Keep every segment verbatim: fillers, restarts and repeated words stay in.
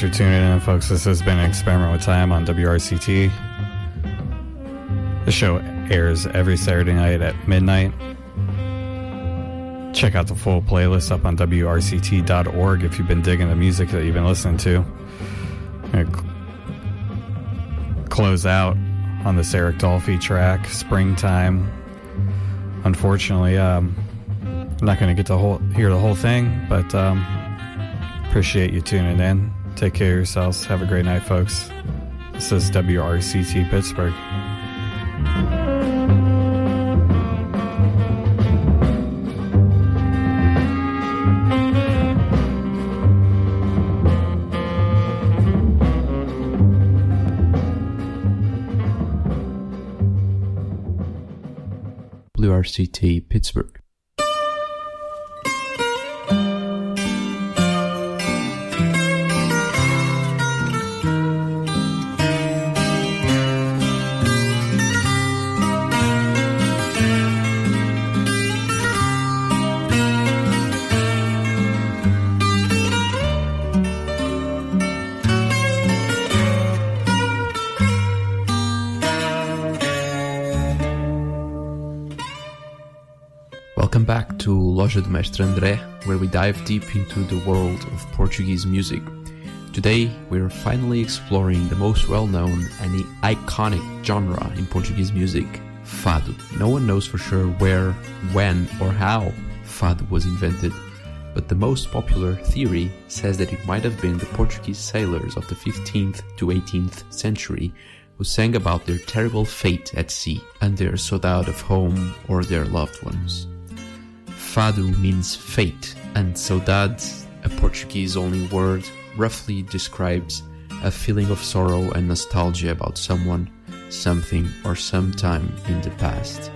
for tuning in, folks. This has been Experiment with Time on W R C T. The show airs every Saturday night at midnight. Check out the full playlist up on W R C T dot org if you've been digging the music that you've been listening to. I'm gonna close out on this Eric Dolphy track, Springtime. Unfortunately, um, I'm not going to get to whole, hear the whole thing, but um, appreciate you tuning in. Take care of yourselves. Have a great night, folks. This is W R C T Pittsburgh. W R C T Pittsburgh. Welcome back to Loja do Mestre André, where we dive deep into the world of Portuguese music. Today, we're finally exploring the most well-known and iconic genre in Portuguese music, Fado. No one knows for sure where, when, or how Fado was invented, but the most popular theory says that it might have been the Portuguese sailors of the fifteenth to eighteenth century who sang about their terrible fate at sea and their saudade of home or their loved ones. Fado means fate, and saudade, a Portuguese-only word, roughly describes a feeling of sorrow and nostalgia about someone, something, or some time in the past.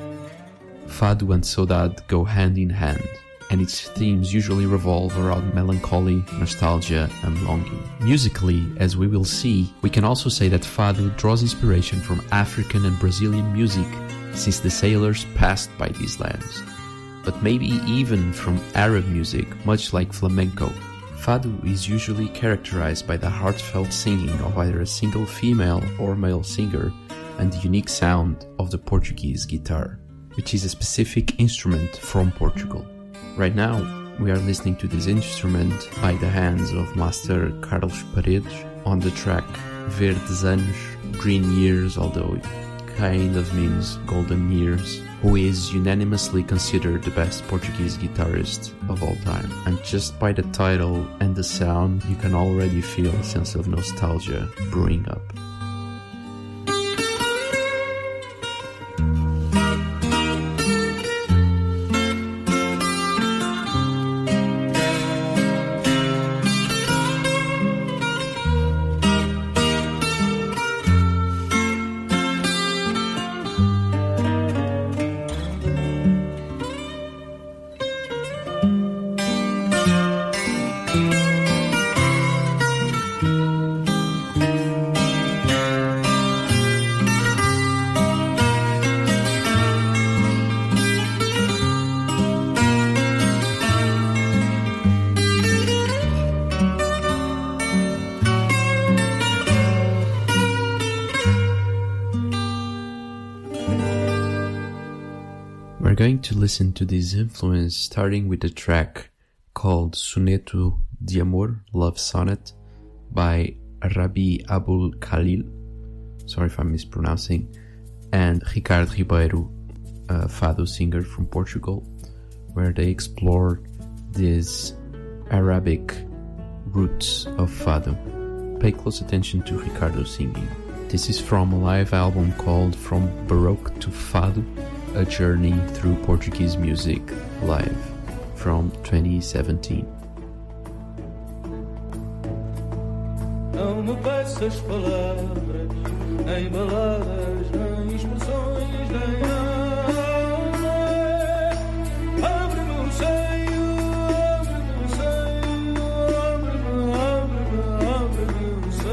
Fado and saudade go hand in hand, and its themes usually revolve around melancholy, nostalgia, and longing. Musically, as we will see, we can also say that Fado draws inspiration from African and Brazilian music, since the sailors passed by these lands, but maybe even from Arab music, much like flamenco. Fado is usually characterized by the heartfelt singing of either a single female or male singer and the unique sound of the Portuguese guitar, which is a specific instrument from Portugal. Right now, we are listening to this instrument by the hands of Master Carlos Paredes on the track Verdes Anos, Green Years, although it kind of means golden years, who is unanimously considered the best Portuguese guitarist of all time. And just by the title and the sound, you can already feel a sense of nostalgia brewing up. We're going to listen to this influence starting with a track called Soneto de Amor, Love Sonnet, by Rabi Abul Khalil, sorry if I'm mispronouncing, and Ricardo Ribeiro, a Fado singer from Portugal, where they explore these Arabic roots of Fado. Pay close attention to Ricardo's singing. This is from a live album called From Baroque to Fado, a journey through Portuguese music live from twenty seventeen. Não me peças palavras, nem baladas, nem expressões, nem nada. Abre-me o seio, abre-me o seio, abre-me, abre-me, abre-me o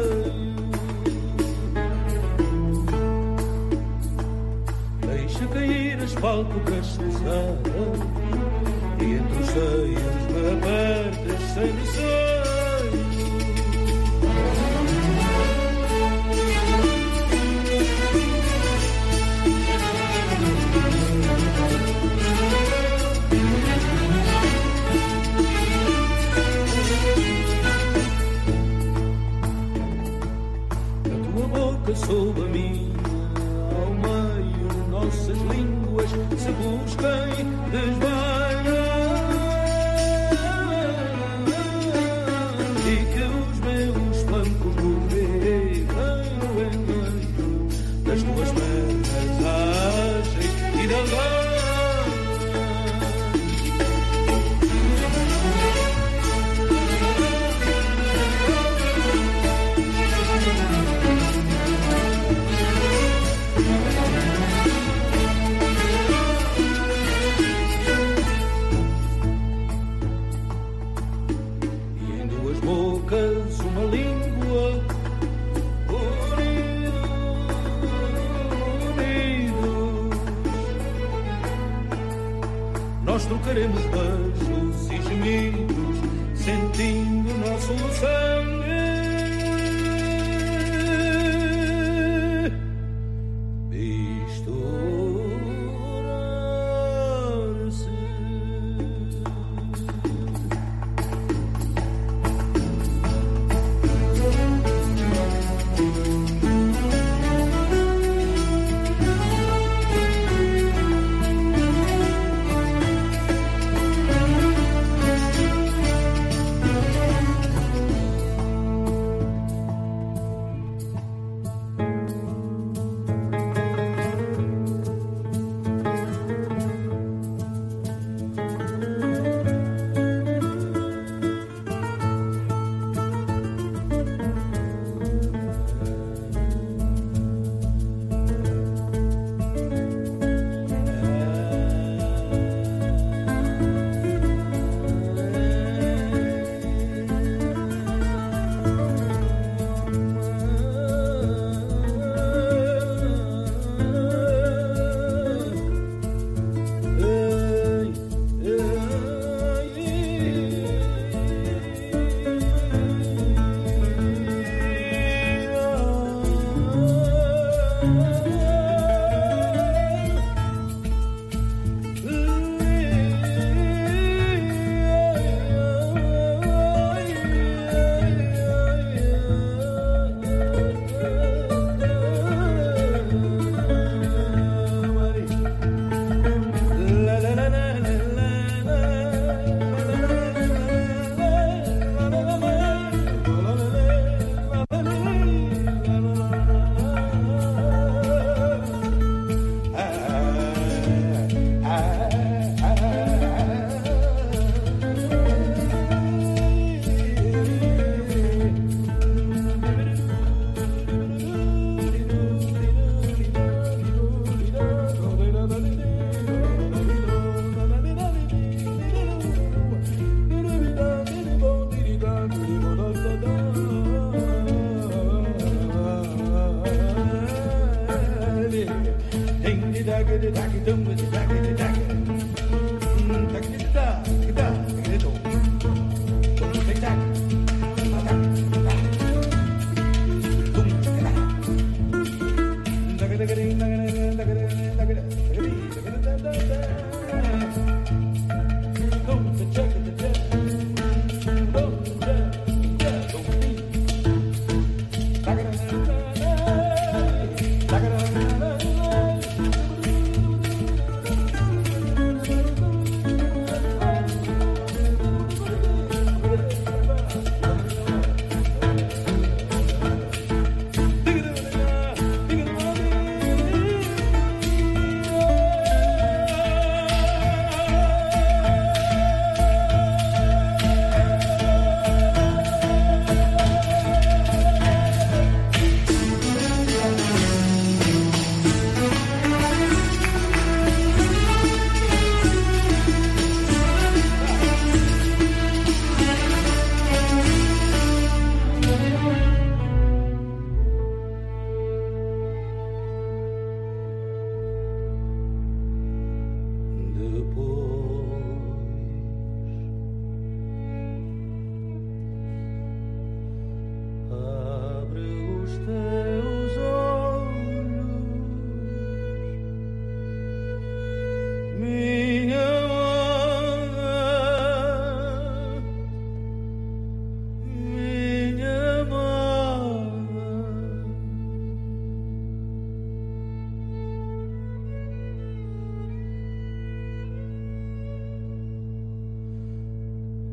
seio. Deixa cair as pálpebras pesadas e entre os seios me apertas sem receio. boca sob a minha, ao meio nossas línguas se busquem desvaiar, e que os meus flancos morrerem no encanto das tuas pernas ágeis e delgadas. Uma língua unidos, nós trocaremos beijos e gemidos, sentindo nosso sangue.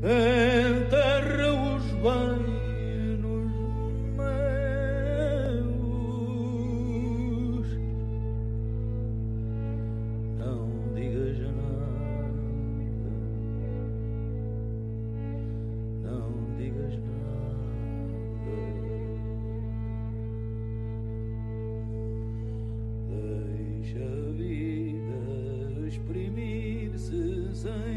enterra os bens nos meus. Não digas nada, não digas nada. Deixa a vida exprimir-se sem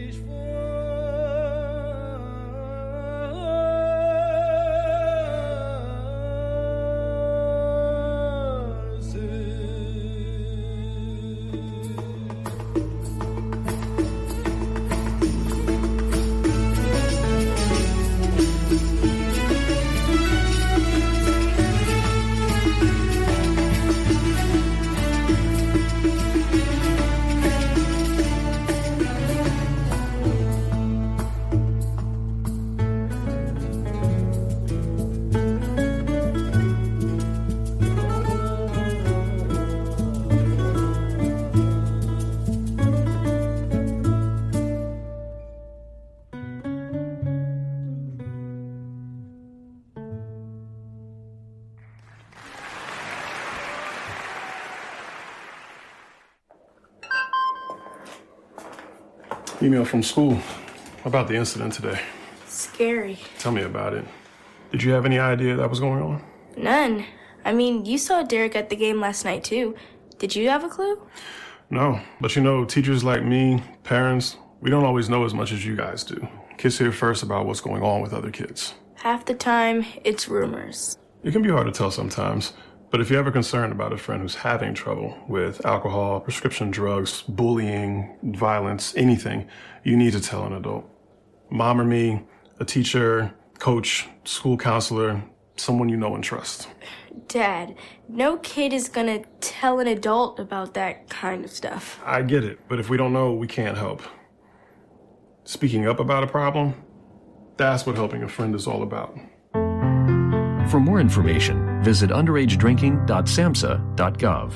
Email from school about the incident today. Scary. Tell me about it. Did you have any idea that was going on? None. I mean, you saw Derek at the game last night, too. Did you have a clue? No, but you know, teachers like me, parents, we don't always know as much as you guys do. Kids hear first about what's going on with other kids. Half the time, it's rumors. It can be hard to tell sometimes, but if you're ever concerned about a friend who's having trouble with alcohol, prescription drugs, bullying, violence, anything, you need to tell an adult. Mom or me, a teacher, coach, school counselor, someone you know and trust. Dad, no kid is gonna tell an adult about that kind of stuff. I get it, but if we don't know, we can't help. Speaking up about a problem, that's what helping a friend is all about. For more information, visit underage drinking dot samhsa dot gov.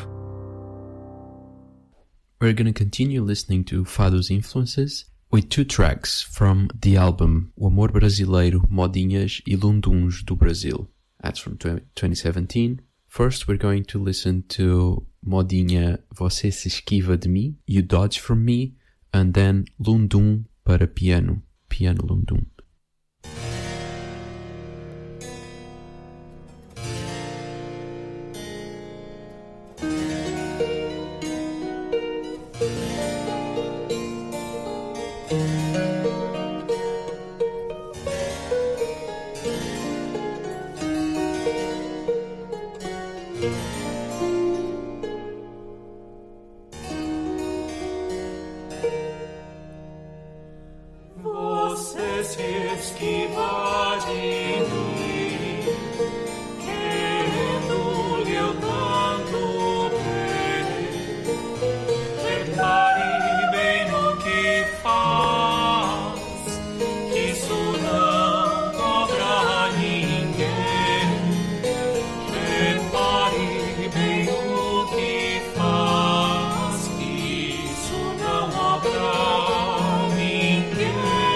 We're gonna continue listening to Fado's influences with two tracks from the album O Amor Brasileiro, Modinhas e Lunduns do Brasil. That's from twenty seventeen. First, we're going to listen to Modinha Você Se Esquiva de Mim, You Dodge From Me, and then Lundum para piano, Piano Lundum. Você se esquiva de mim, querendo-lhe eu tanto bem. Repare bem no que faz, que isso não cobra a ninguém. Repare bem no que faz, que isso não cobra a ninguém.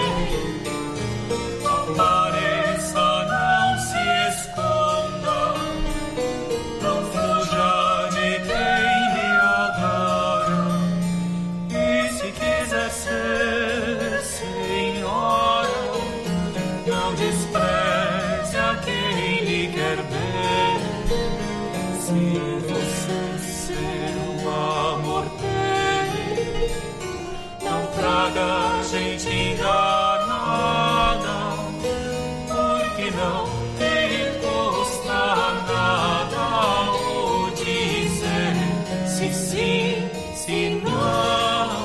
Apareça, não se esconda, não fuja de quem lhe adora. E se quiser ser senhora, não despreze a quem lhe quer bem. Se você ser o amor dele, não traga gente enganada, porque não te custa nada ou dizer se sim, se não.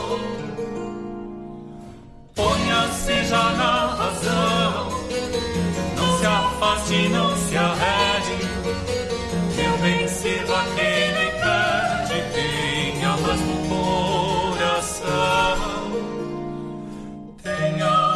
Ponha-se já na razão, não se afaste, não se arrede. Meu bem sirva quem lhe pede, tenha paz no coração. Tenha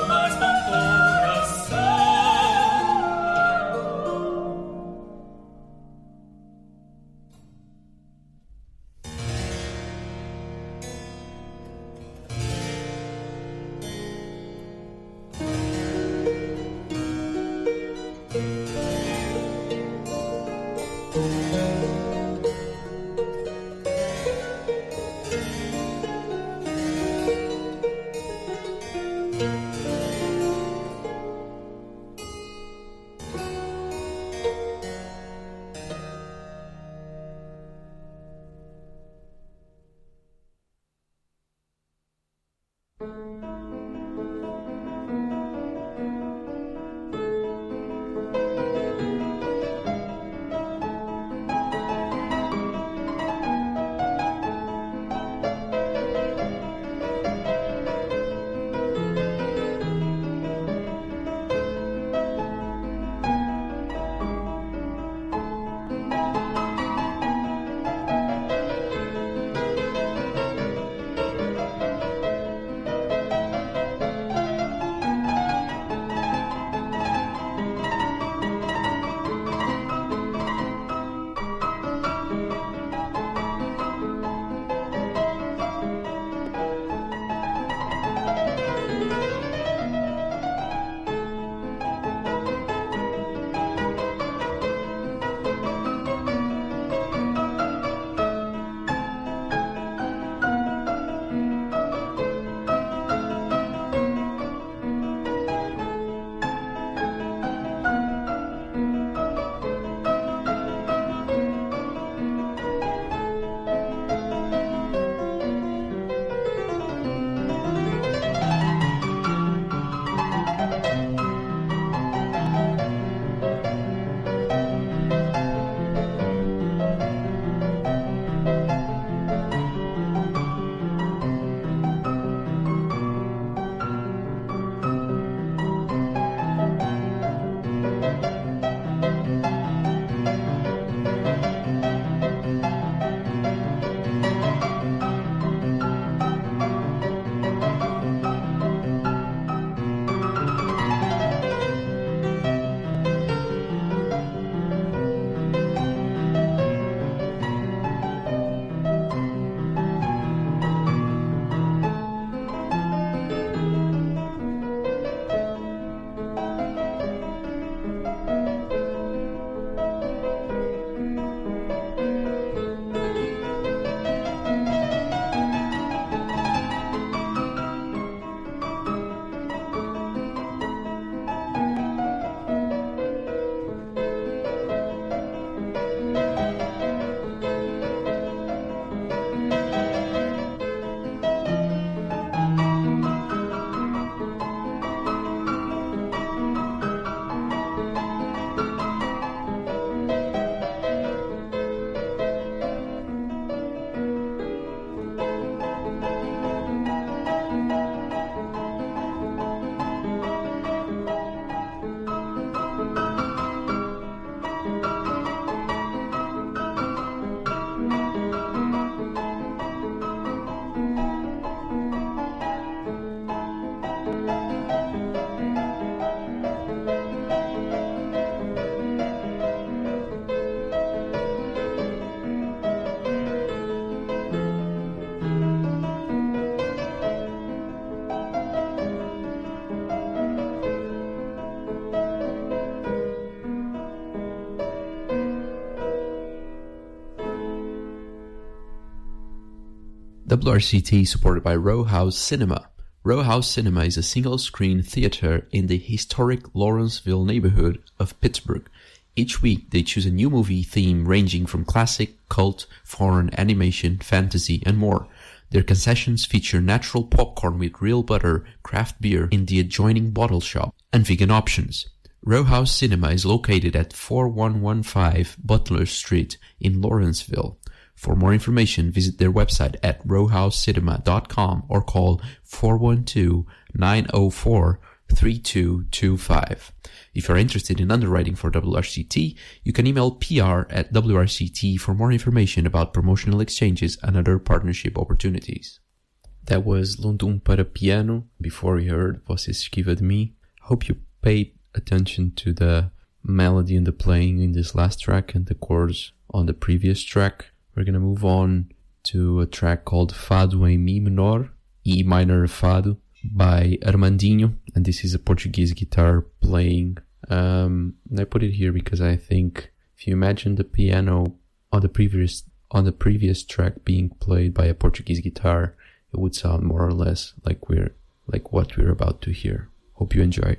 W R C T is supported by Row House Cinema. Row House Cinema is a single-screen theater in the historic Lawrenceville neighborhood of Pittsburgh. Each week, they choose a new movie theme ranging from classic, cult, foreign, animation, fantasy, and more. Their concessions feature natural popcorn with real butter, craft beer in the adjoining bottle shop, and vegan options. Row House Cinema is located at forty-one fifteen Butler Street in Lawrenceville. For more information, visit their website at row house cinema dot com or call four one two, nine zero four, three two two five. If you're interested in underwriting for W R C T, you can email P R at W R C T for more information about promotional exchanges and other partnership opportunities. That was Lundum para Piano. Before you heard Você Esquiva de Mim. Hope you paid attention to the melody and the playing in this last track and the chords on the previous track. We're going to move on to a track called Fado em Mi Menor, E Minor Fado, by Armandinho, and this is a Portuguese guitar playing. Um, and I put it here because I think if you imagine the piano on the previous on the previous track being played by a Portuguese guitar, it would sound more or less like we're like what we're about to hear. Hope you enjoy.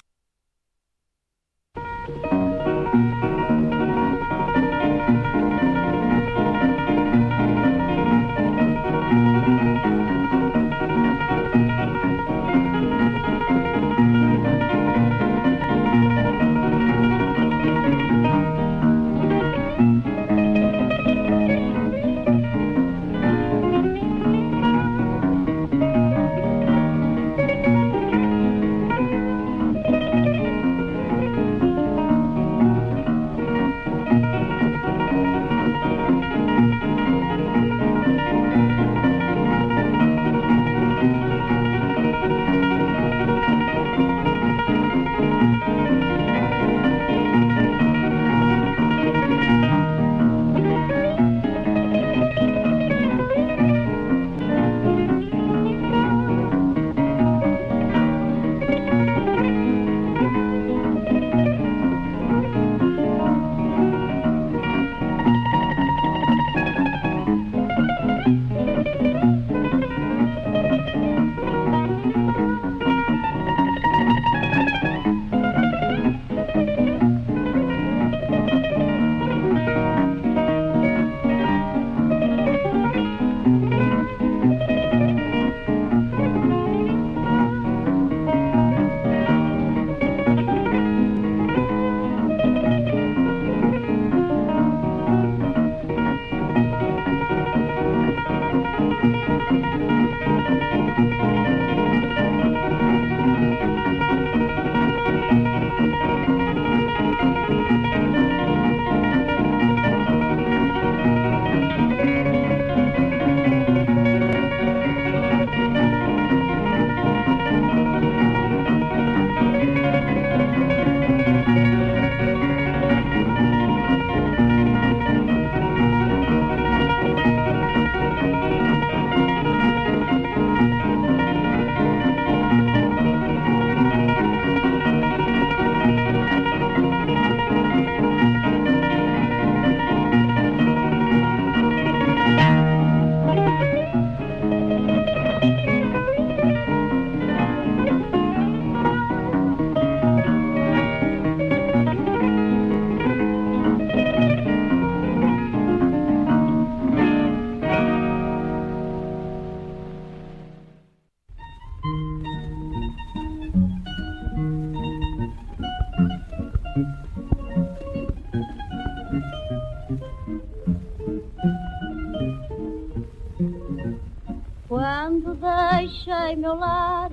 Quando deixei meu lar,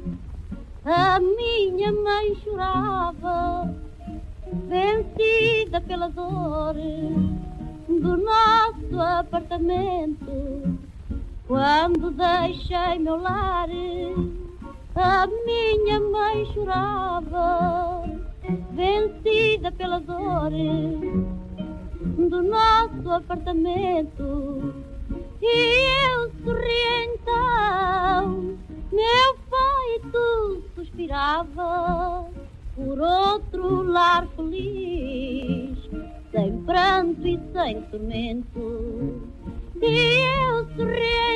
a minha mãe chorava, vencida pela dor do nosso apartamento. Quando deixei meu lar, a minha mãe chorava, vencida pela dor do nosso apartamento. E eu sorri então, meu peito suspirava por outro lar feliz, sem pranto e sem tormento. E eu sorri então,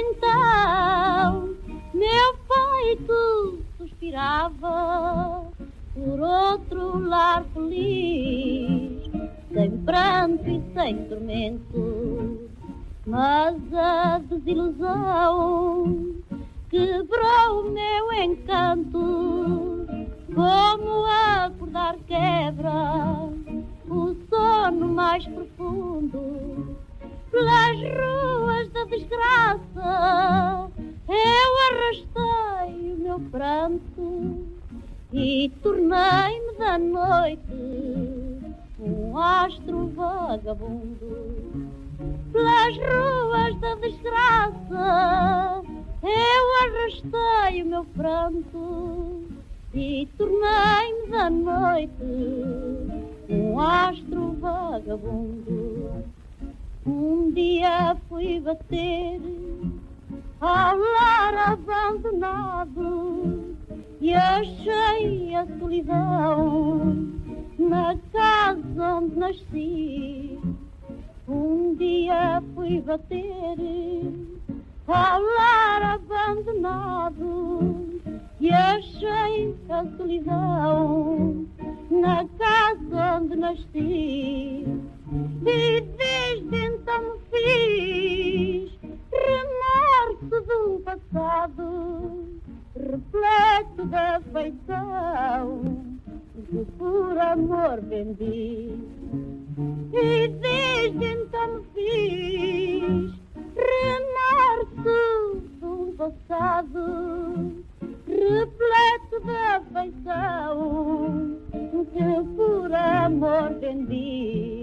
desilusão. Meu peito suspirava por outro lar feliz, sem pranto e sem tormento. Mas a desilusão quebrou o meu encanto, como acordar quebra o sono mais profundo. Pelas ruas da desgraça eu arrastei o meu pranto e tornei-me da noite um astro vagabundo. Pelas ruas da desgraça eu arrastei o meu pranto e tornei-me da noite um astro vagabundo. Um dia fui bater ao lar abandonado e achei a solidão na casa onde nasci. Um dia fui bater ao lar abandonado e achei a solidão na casa onde nasci. E desde então me fiz remorso de um passado repleto de afeição que por amor vendi. E desde então me fiz remorso de um passado repleto de afeição que por amor vendi.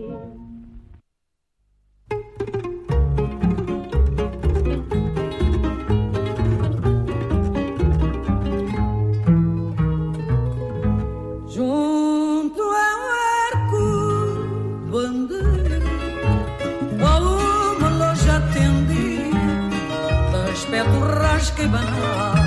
Junto ao arco bandeira, a uma loja atendida, de aspecto rasca e banal.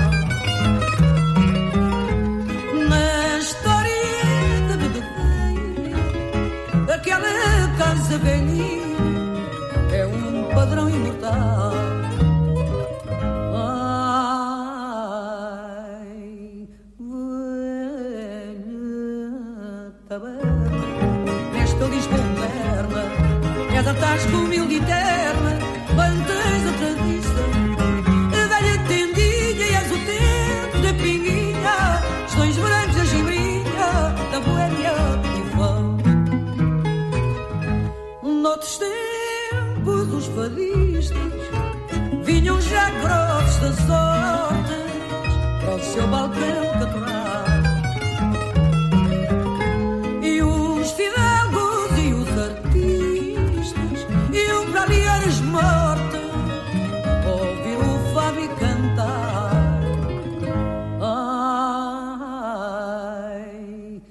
Na história da bebedeira, aquela casa velhinha é um padrão imortal. Nesta Lisboa moderna, és a tasca humilde e terna, mantens a tradição. A velha tendinha e és o tempo da pinguinha, os dois brancos da gimbrinha, da boémia e vão. Noutros tempos os fadistas vinham já grossos das hortas para o seu balcão catural. Morta, ouvir o Fábio cantar. Ai,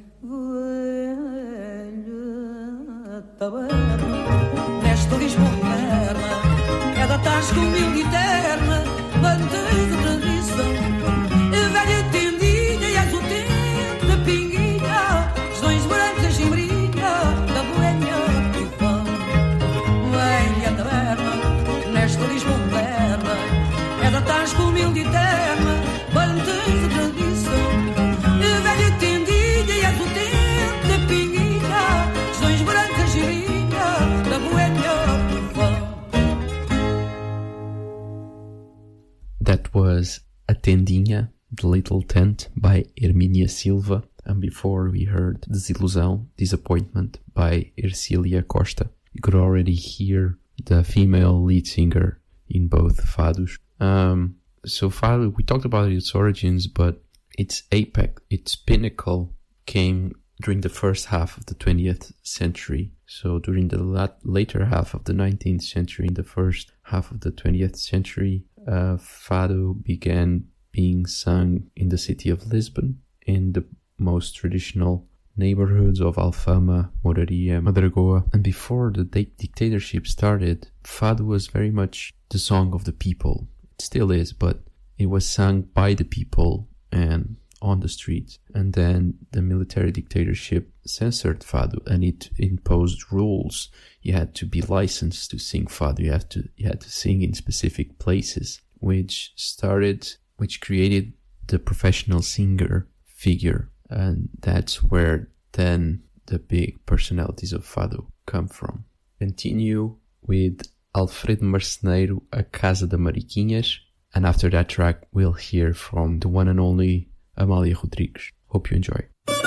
velha taberna, nesta Lisboa moderna, é da tasca humilde e terna, mantens a tradição. A velha tendinha e és o tempo da pinguinha, os dois brancos da gimbrinha, da boémia e vão. Velha taberna, nesta Lisboa moderna, é da tasca humilde e terna, mantens a tradição. A velha tendinha e és o tempo da pinguinha, os dois brancos da girinha, da boémia e vão. That was A Tendinha, The Little Tent by Hermínia Silva, and before we heard Desilusão, Disappointment by Ercília Costa. You could already hear the female lead singer in both fados. Um, so fado, we talked about its origins, but its apex, its pinnacle came during the first half of the twentieth century. So during the lat- later half of the nineteenth century, in the first half of the twentieth century, uh, fado began being sung in the city of Lisbon, in the most traditional neighborhoods of Alfama, Moraria, Madragoa. And before the di- dictatorship started, fado was very much the song of the people. It still is, but it was sung by the people and on the streets. And then the military dictatorship censored fado, and it imposed rules. You had to be licensed to sing fado. You had to you had to sing in specific places, which started, which created the professional singer figure. And that's where then the big personalities of Fado come from. Continue with Alfredo Marceneiro, A Casa de Mariquinhas. And after that track, we'll hear from the one and only Amália Rodrigues. Hope you enjoy.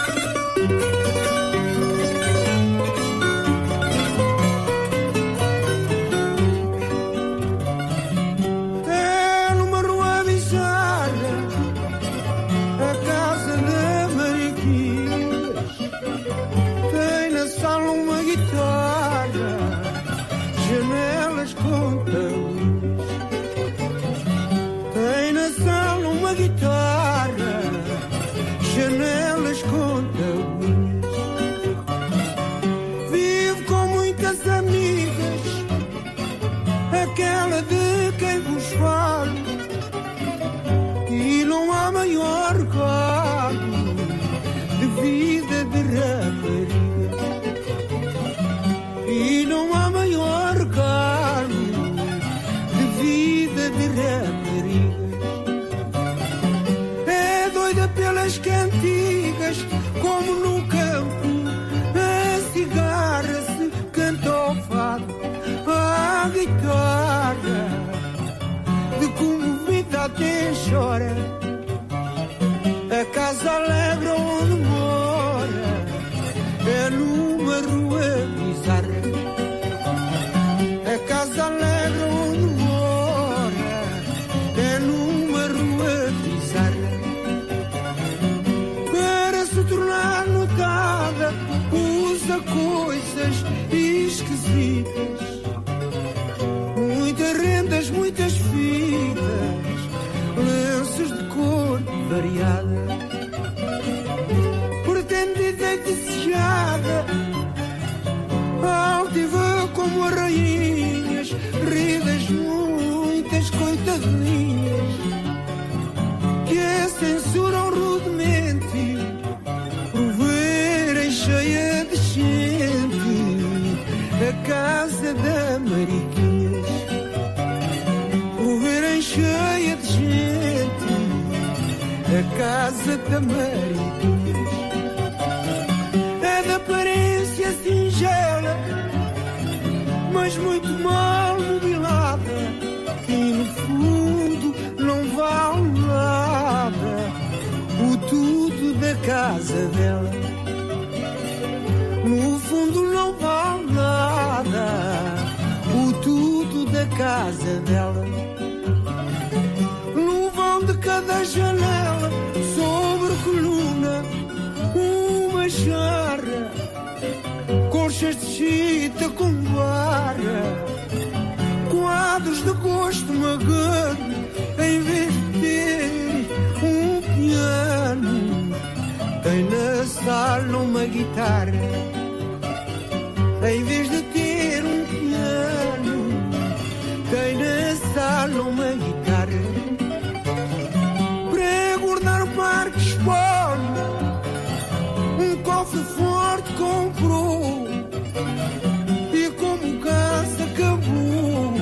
Chora, a casa alegre onde mora é numa rua bizarra. A casa alegre onde mora é numa rua bizarra. Para se tornar notada usa coisas esquisitas, muitas rendas, muitas fitas, lenços de cor variada, pretendida e desejada, altiva como as rainhas, ridas muitas coitadinhas, que a censuram rudemente, por verem cheia de gente a casa da Mariquinhas, por verem cheia de gente a casa da Mariquinhas. É de aparência singela, mas muito mal mobilada, e no fundo não vale nada o tudo da casa dela. No fundo não vale nada o tudo da casa dela. No vão de cada janela, sobre coluna, uma jarra, colchas de chita com guarda, quadros de gosto magano, em vez de ter um piano, tem na sala uma guitarra. Em vez de ter um piano, tem na sala uma guitarra. Para guardar o parque espólio, um cofre forte comprou, e como o gás acabou,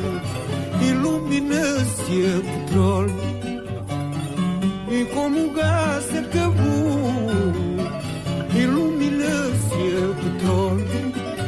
ilumina-se a petróleo. E como o gás acabou, ilumina-se a petróleo.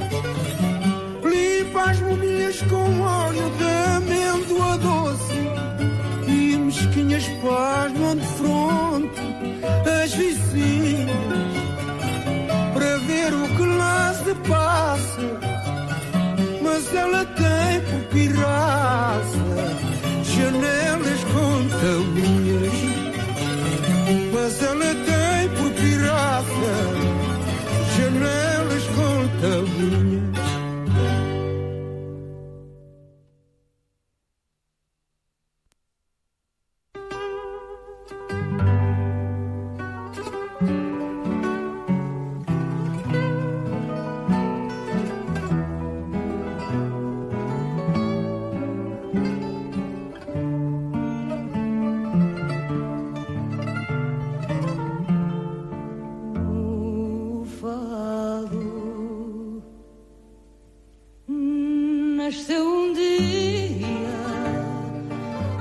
Limpa as mobílias com óleo de amêndoa doce, e mesquinhas pasmam de fronte as vizinhas, para ver o que lá se passa. Mas ela tem por pirraça janelas com tabuinhas. Mas ela tem por pirraça janelas com tabuinhas.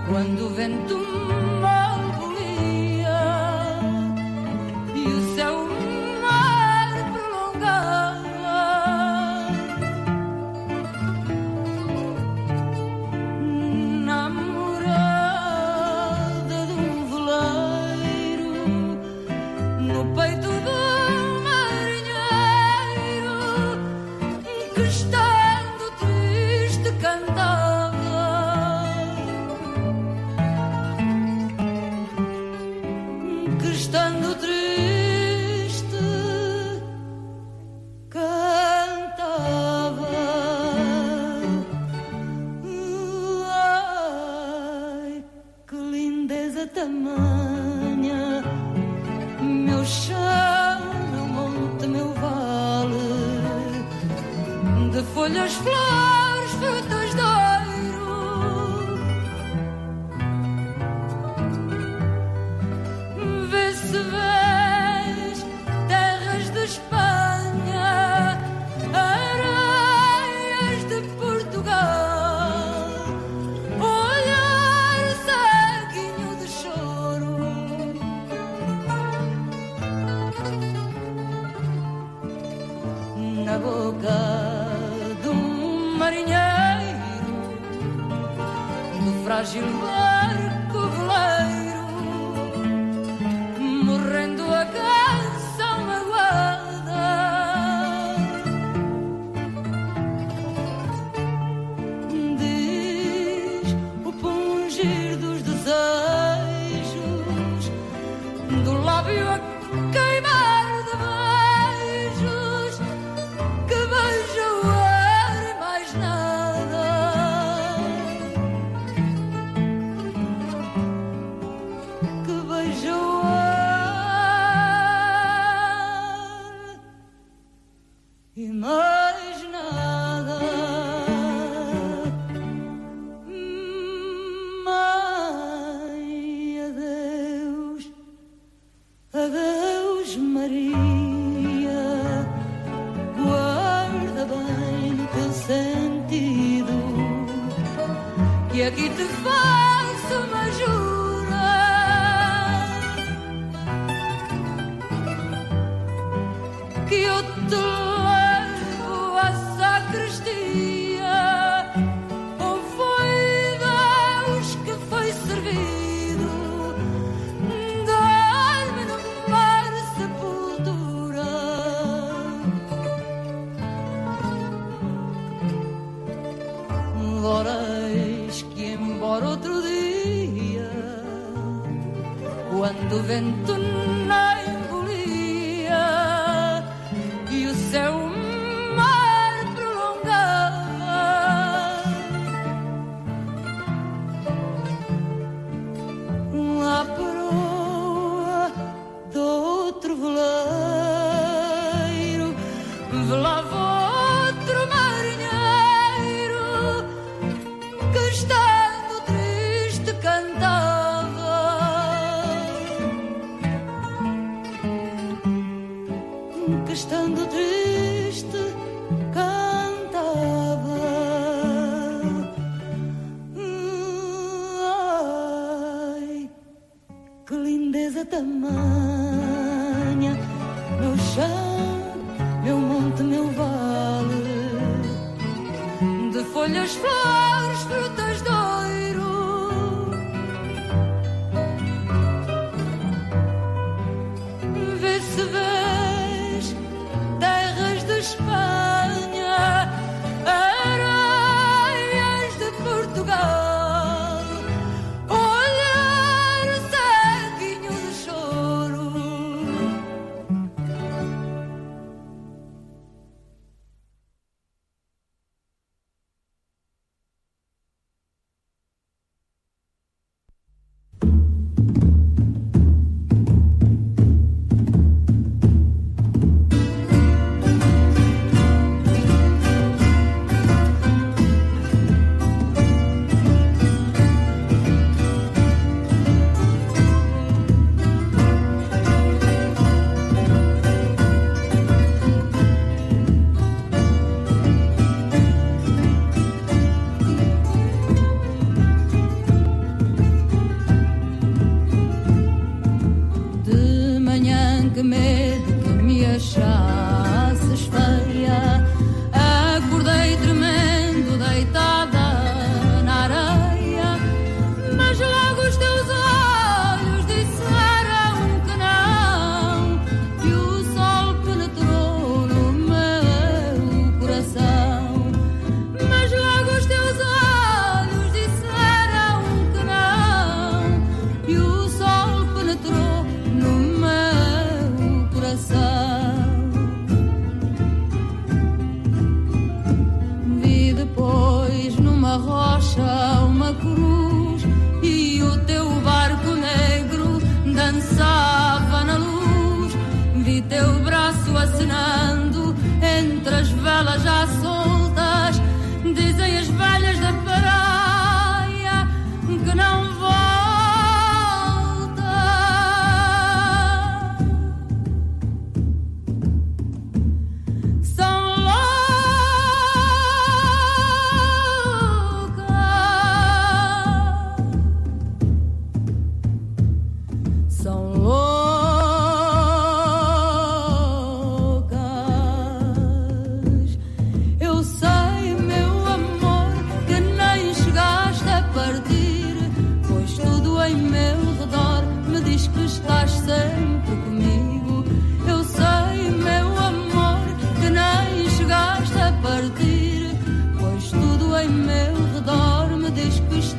quando o vento mal bolia e o céu mar prolongava, namorada de um veleiro no peito do marinheiro que estando triste cantava, que estando triste cantava. Ai, que lindeza tamanha, meu chão, meu monte, meu vale, de folhas, flores, frutas de ouro, vê se vês terras de Espanha, areias de Portugal, olhar ceguinho de choro, na boca de um marinheiro, do frágil barco veleiro, morrendo a canção magoada. Diz o pungir dos desejos, do lábio a queimar de beijos, que beija o ar e mais nada, que beija o ar e mais nada. Mãe, adeus, adeus Maria, guarda bem no teu sentido, que aqui te faço uma jura, que eu te levo à sacristia, ou foi Deus que foi servido, dar-me no mar sepultura. Ora eis que embora outro dia, quando o vento não embolia e o céu mar prolongava, a proa do outro veleiro velava outro marinheiro que estando triste cantava, que estando triste cantava. Ai, que lindeza tamanha, meu chão, meu monte, meu vale, de folhas, flores, frutas de ouro, vê se vês terras de Espanha, areias de Portugal, olhar ceguinho de choro.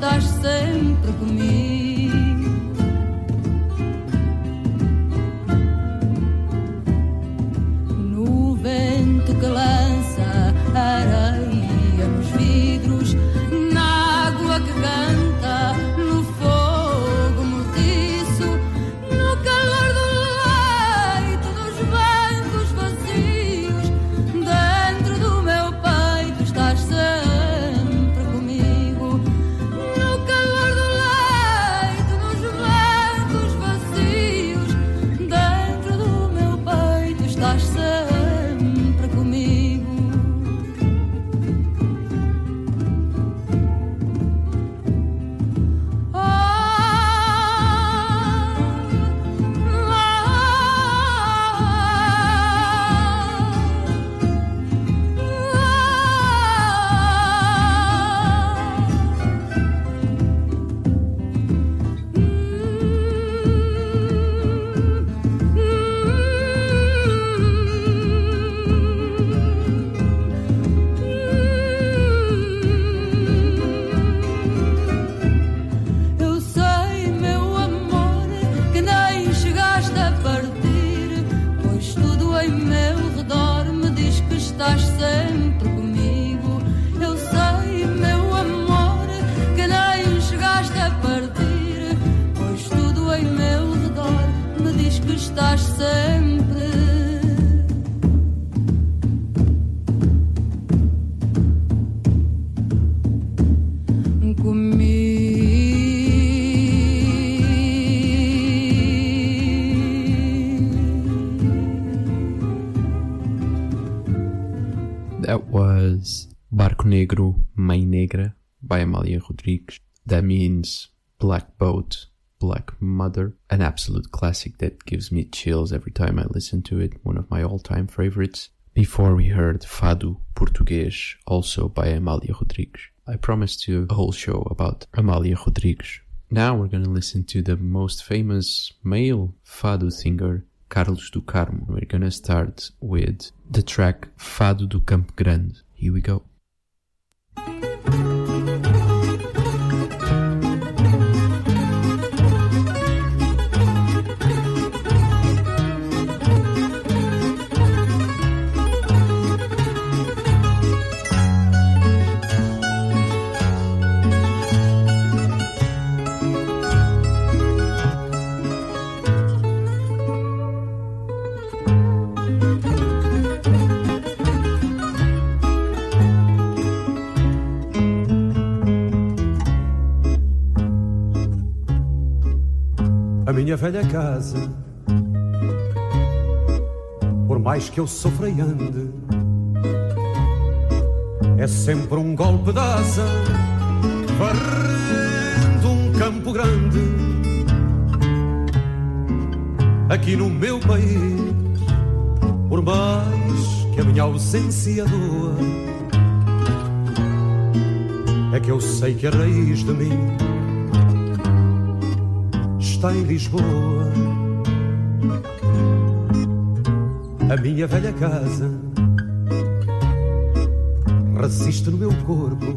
estás sempre comigo. No vento que lança areia nos vidros, na água que canta, no fogo mortiço, no calor do leito dos bancos vazios, dentro do meu peito estás sempre comigo. No calor do leito, nos bancos vazios, dentro do meu peito estás sempre comigo. Eu sei, meu amor, que nem chegaste a partir, pois tudo em meu redor me diz que estás sempre comigo. Eu sei, meu amor, que nem chegaste a partir, pois tudo em meu redor me diz que estás sempre That was Barco Negro, Mãe Negra by Amália Rodrigues. That means Black Boat, Black Mother, an absolute classic that gives me chills every time I listen to it, one of my all-time favorites. Before we heard Fado Português, also by Amália Rodrigues. I promised you a whole show about Amália Rodrigues. Now we're going to listen to the most famous male Fado singer, Carlos do Carmo. We're going to start with the track Fado do Campo Grande. Here we go. A minha velha casa, por mais que eu sofra e ande, é sempre um golpe de asa, varrendo um campo grande. Aqui no meu país, por mais que a minha ausência doa, é que eu sei que a raiz de mim está em Lisboa. A minha velha casa resiste no meu corpo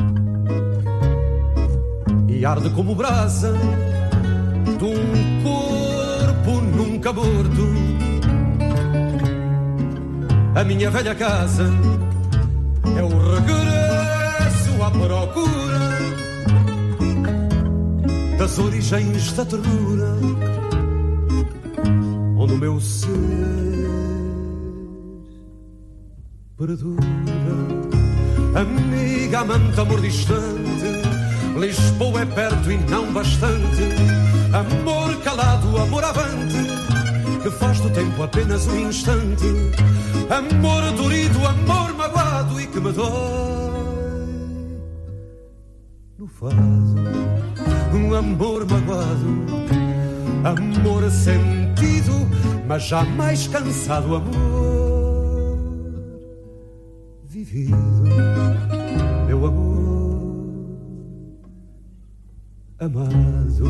e arde como brasa de um corpo nunca morto. A minha velha casa é o regresso à procura das origens da ternura, onde o meu ser perdura. Amiga, amante, amor distante, Lisboa é perto e não bastante. Amor calado, amor avante, que faz do tempo apenas um instante. Amor dorido, amor magoado e que me dói no vaso. Um amor magoado, amor sentido, mas jamais cansado. Amor vivido, meu amor amado.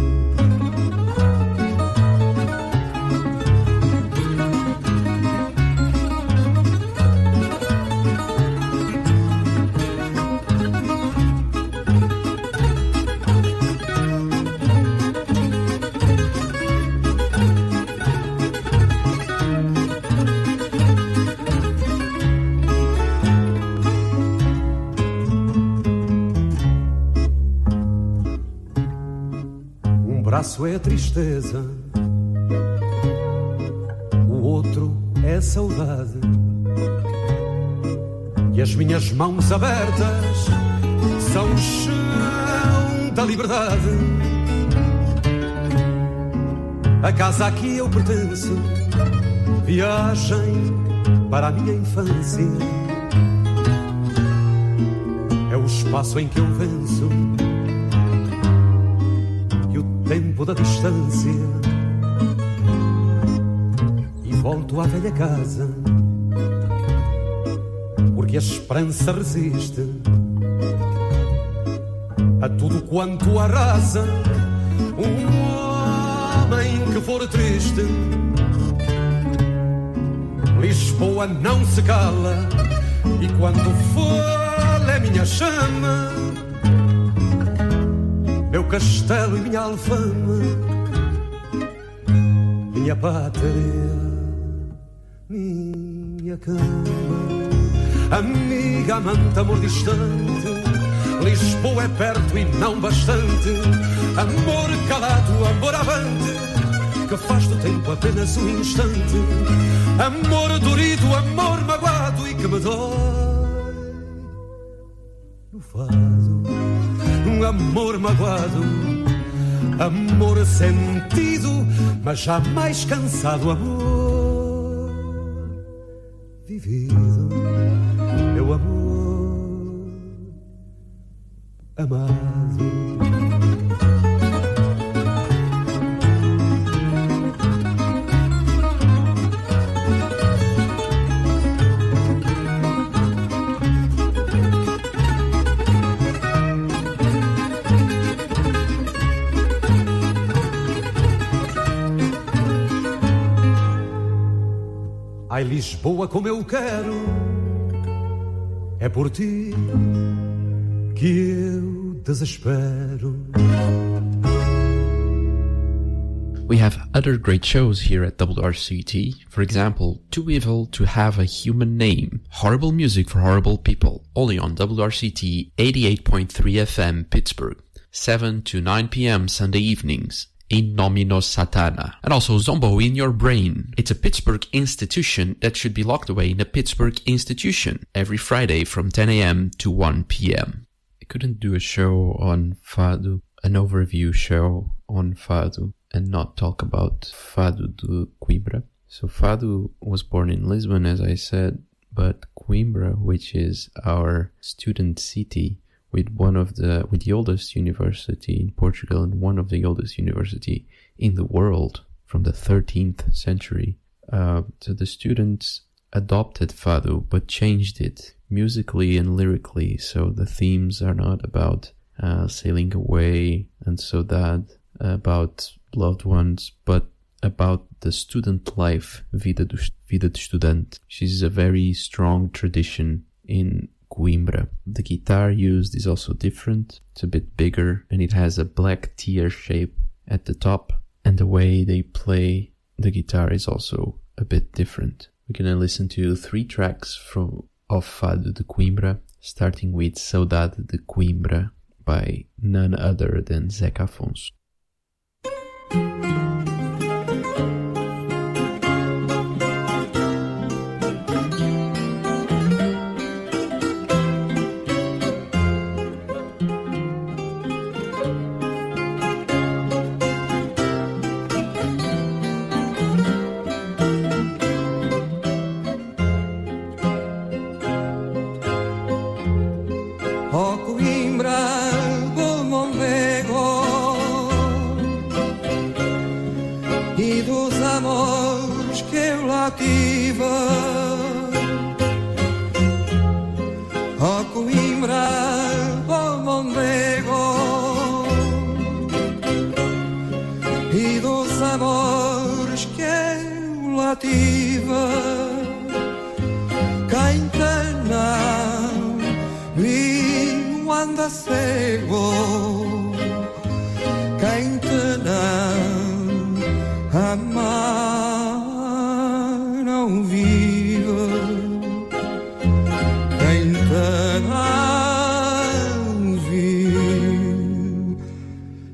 braço é tristeza, o outro é saudade. E as minhas mãos abertas são o chão da liberdade. A casa a que eu pertenço, viagem para a minha infância. É o espaço em que eu venço e o tempo da distância. E volto à velha casa, porque a esperança resiste a tudo quanto arrasa um homem que for triste. Lisboa não se cala, e quando for é minha chama, meu castelo e minha alfama, minha pátria, minha cama. Amiga, amante, amor distante, Lisboa é perto e não bastante. Amor calado, amor avante, que faz do tempo apenas um instante. Amor dorido, amor magoado e que me dói no fado. Um amor magoado, amor sentido, mas jamais cansado. Amor vivido, meu amor amado. Ai, Lisboa, como eu quero, é por ti que eu desespero. We have other great shows here at W R C T. For example, Too Evil to Have a Human Name. Horrible music for horrible people. Only on W R C T eighty-eight point three F M Pittsburgh. seven to nine p m Sunday evenings. In Nomino Satana. And also Zombo in Your Brain. It's a Pittsburgh institution that should be locked away in a Pittsburgh institution. Every Friday from ten a m to one p m I couldn't do a show on Fado, an overview show on Fado, and not talk about Fado de Coimbra. So Fado was born in Lisbon, as I said, but Coimbra, which is our student city, with one of the with the oldest university in Portugal and one of the oldest university in the world from the thirteenth century. Uh, so the students adopted Fado but changed it musically and lyrically. So the themes are not about uh, sailing away and so that about loved ones, but about the student life, vida do vida de estudante. She's a very strong tradition in Coimbra. The guitar used is also different. It's a bit bigger and it has a black tear shape at the top, and the way they play the guitar is also a bit different. We're gonna listen to three tracks from of Fado de Coimbra, starting with Saudade de Coimbra by none other than Zeca Afonso.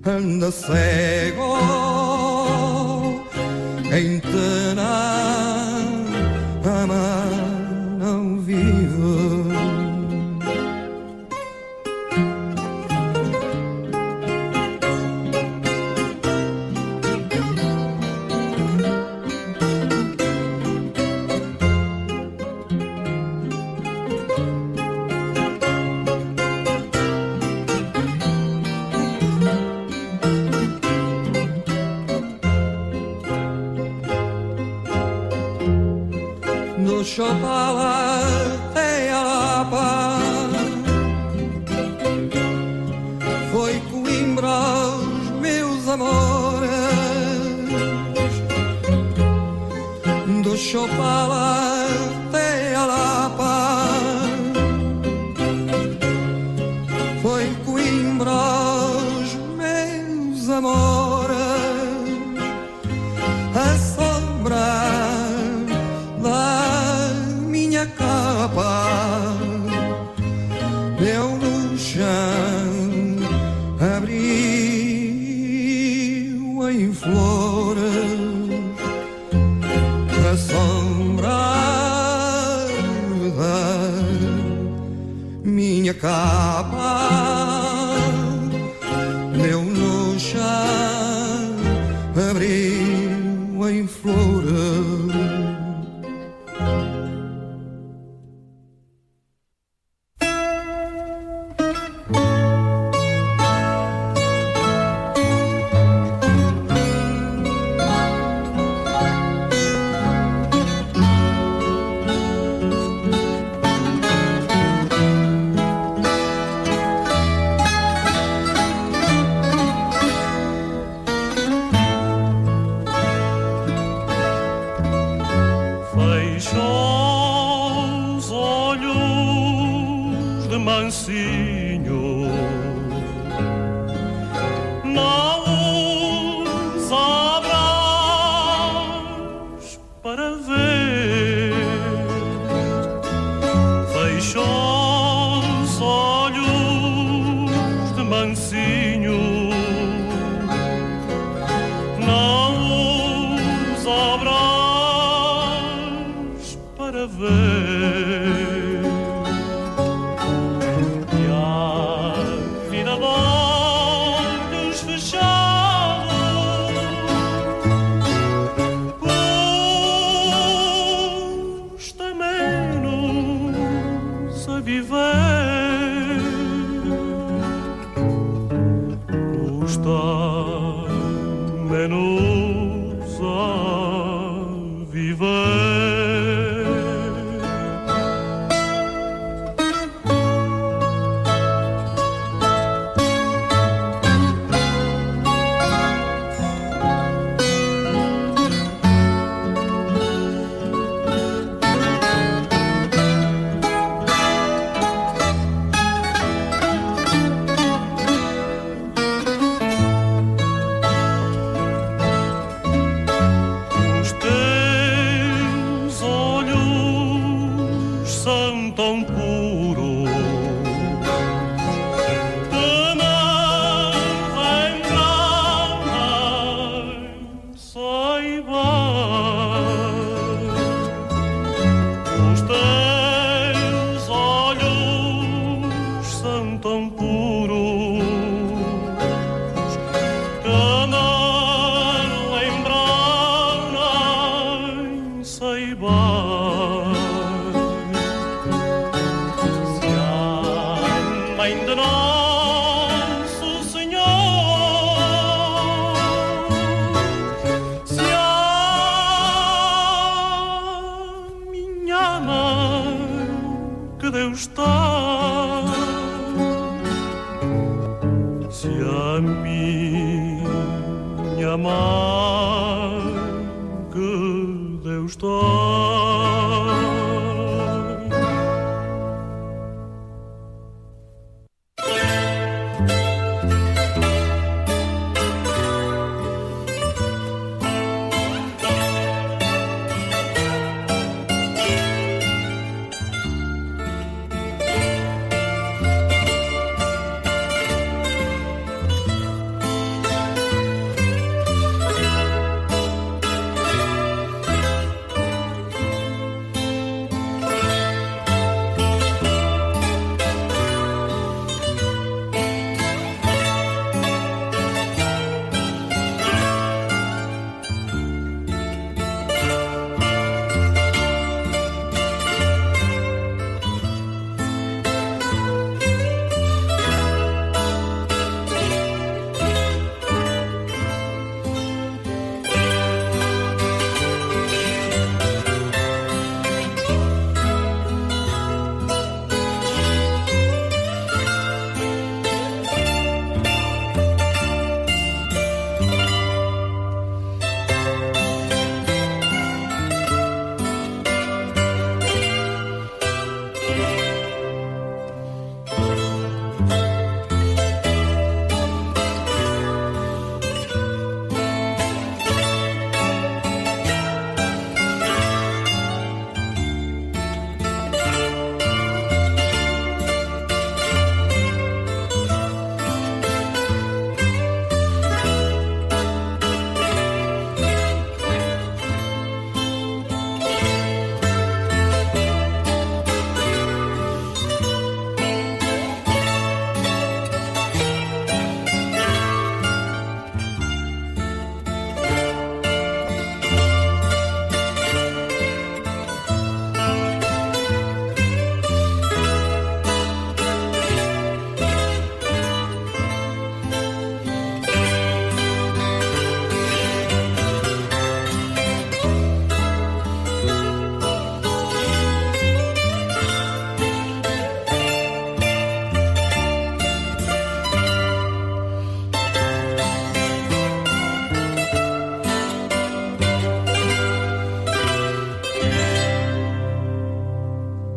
anda cego em Taná, amar não vive. Chopala e Alapa, foi Coimbra os meus amores, do Chopala e Alapa, foi Coimbra os meus amores, a sombra capa deu no chão, abriu em flores a sombra da minha capa, deu no chão, abriu em flores.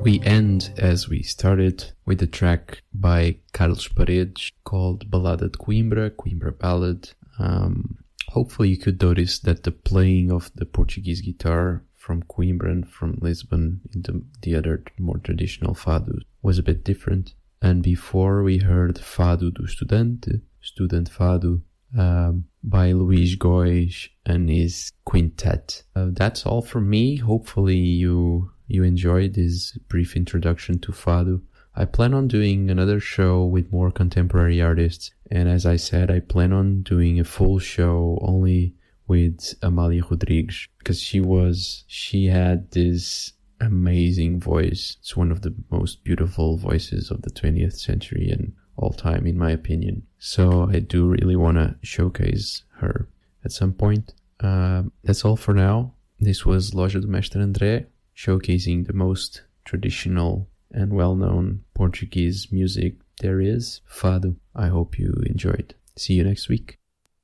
We end as we started with a track by Carlos Paredes called Balada de Coimbra, Coimbra Ballad. Um, hopefully you could notice that the playing of the Portuguese guitar from Coimbra and from Lisbon into the other more traditional fado was a bit different. And before we heard Fado do Estudante, Student Fado, um, by Luís Góes and his quintet. Uh, that's all from me. Hopefully you you enjoyed this brief introduction to Fado. I plan on doing another show with more contemporary artists, and as I said, I plan on doing a full show only with Amália Rodrigues, because she was, she had this amazing voice. It's one of the most beautiful voices of the twentieth century and all time, in my opinion. So I do really want to showcase her at some point. Uh, that's all for now. This was Loja do Mestre André, showcasing the most traditional and well-known Portuguese music there is, Fado. I hope you enjoyed. See you next week.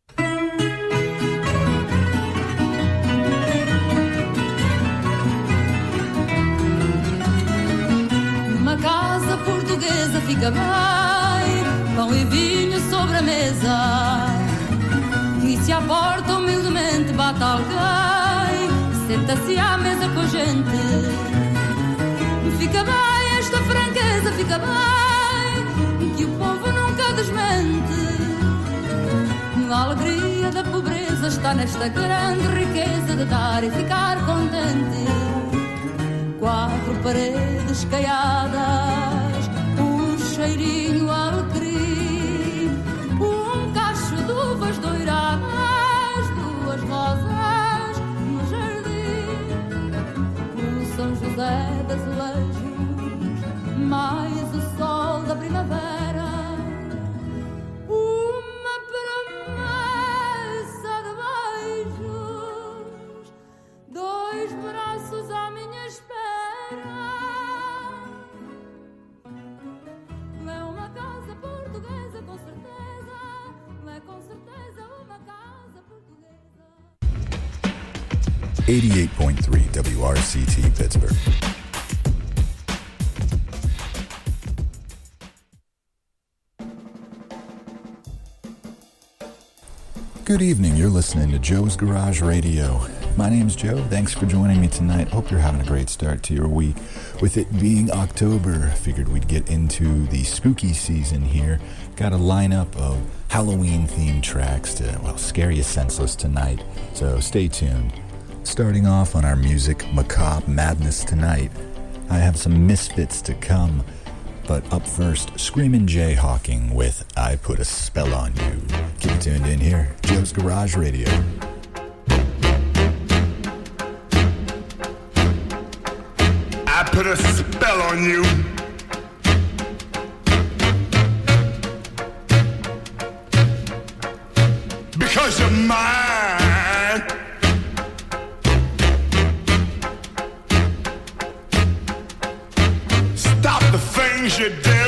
Numa casa portuguesa fica bem, pão e vinho sobre a mesa, e se à porta humildemente bate alguém, senta-se à mesa com a gente. Fica bem esta franqueza, fica bem, que o povo nunca desmente. A alegria da pobreza está nesta grande riqueza de dar e ficar contente. Quatro paredes caiadas, um cheirinho alecrim, um cacho de uvas doiradas, duas rosas no jardim, o São José das azulejos, mais o sol da primavera, uma promessa de beijos, dois braços à minha espera. É uma casa portuguesa, com certeza, é com certeza uma casa portuguesa. eighty-eight point three W R C T Pittsburgh. Good evening, you're listening to Joe's Garage Radio. My name's Joe, thanks for joining me tonight. Hope you're having a great start to your week. With it being October, figured we'd get into the spooky season here. Got a lineup of Halloween-themed tracks to, well, scare you senseless tonight, so stay tuned. Starting off on our music macabre madness tonight, I have some Misfits to come. But up first, Screamin' Jayhawking with I Put a Spell on You. Keep it tuned in here, Joe's Garage Radio. I put a spell on you. Because you're mine. Stop the things you do.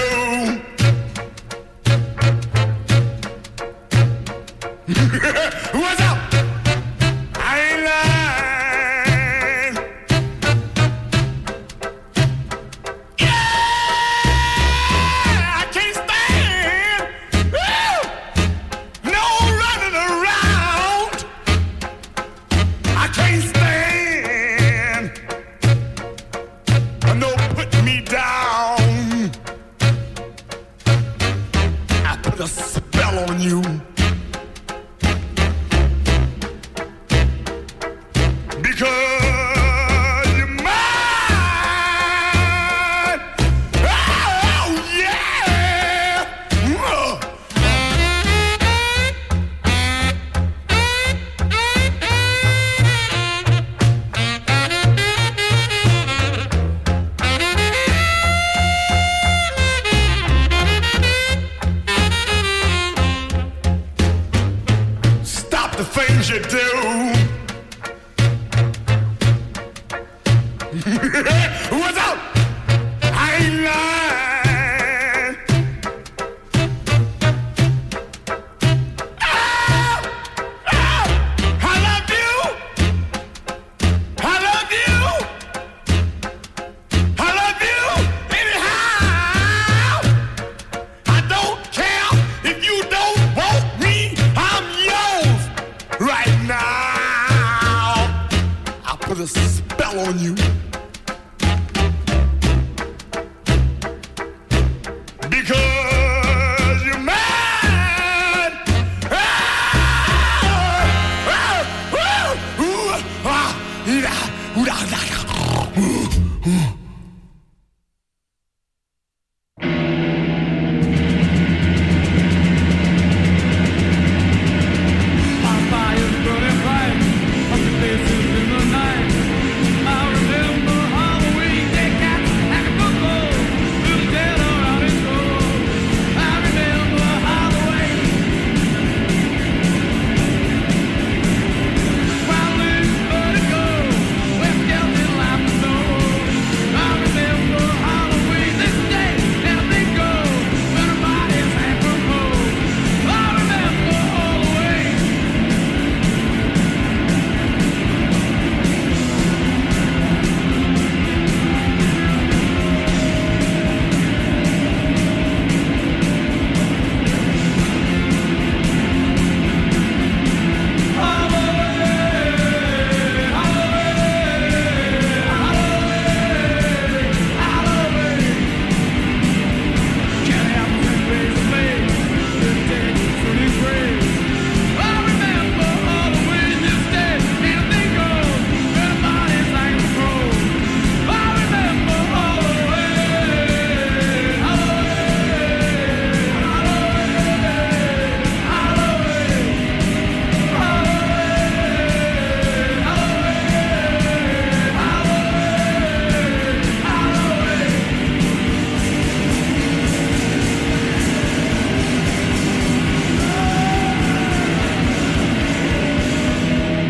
What's up? I ain't lying. Yeah, I can't stand. Woo! No running around. I can't stand. No putting me down. I put a spell on you. Because you're mine. Oh, yeah. Whoa. Stop the things you do.